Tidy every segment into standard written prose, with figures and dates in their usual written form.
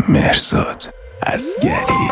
مهرزاد اصگری.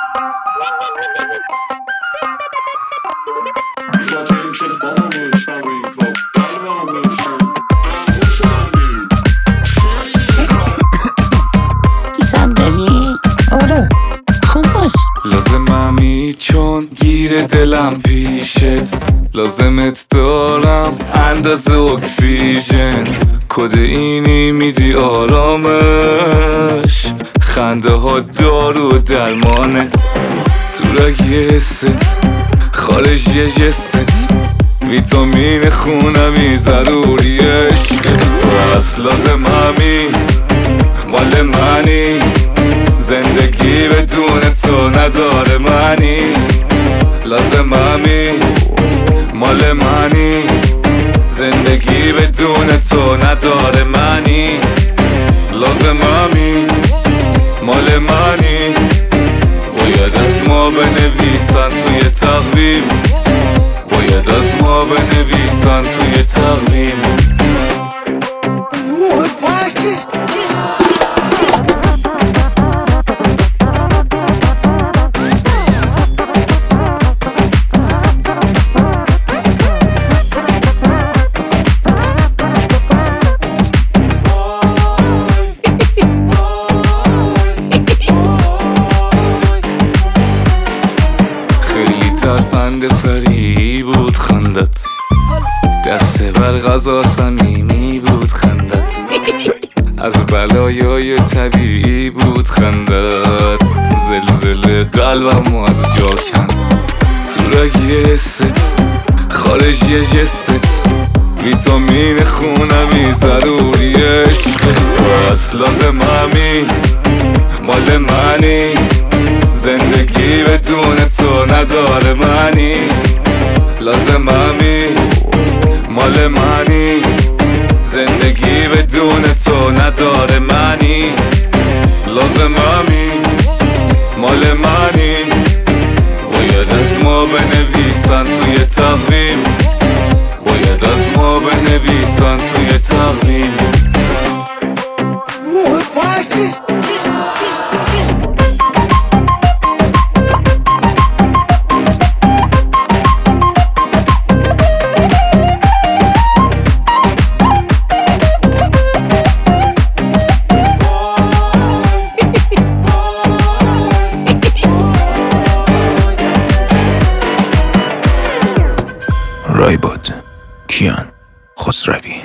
دوستم داری؟ آره خوب باش. لازممی چون گیر دلم پیشت، لازمت دارم اندازه اکسیژن. کد اینی میدی آرامش، خنده ها دارو و درمانه. تو رگ ست خارج یه جست، ویتامین خونمی ضروری عشق. پس لازممی مال منی، زندگی بدون تو نداره معنی. لازممی مال منی، زندگی بدون تو نداره معنی. لازممی مال منی، باید از ما بنویسن توی تقویم، باید از ما بنویسن توی تقویم. ترفند سری بود خندت، دسته بر غذا صمیمی بود خندت، از بلایای طبیعی بود خندت. زلزله قلبم از جا کند، تو رگ ست خارج یه جست، ویتامین خونمی ضروری عشق. پس لازممی مال منی، زندگی بدون تو نداره معنی. لازممی مال منی، زندگی بدون تو نداره معنی. لازممی مال منی، باید از ما بنویسن توی تقویم، باید از ما بنویسن توی تقویم. رایباد کیان خسروی.